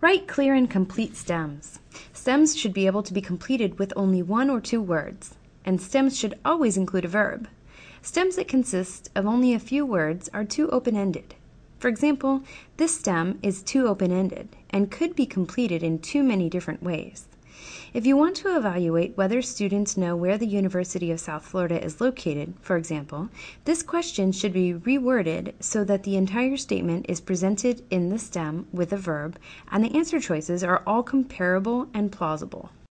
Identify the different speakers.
Speaker 1: Write clear and complete stems. Stems should be able to be completed with only 1 or 2 words, and stems should always include a verb. Stems that consist of only a few words are too open-ended. For example, this stem is too open-ended and could be completed in too many different ways. If you want to evaluate whether students know where the University of South Florida is located, for example, this question should be reworded so that the entire statement is presented in the stem with a verb, and the answer choices are all comparable and plausible.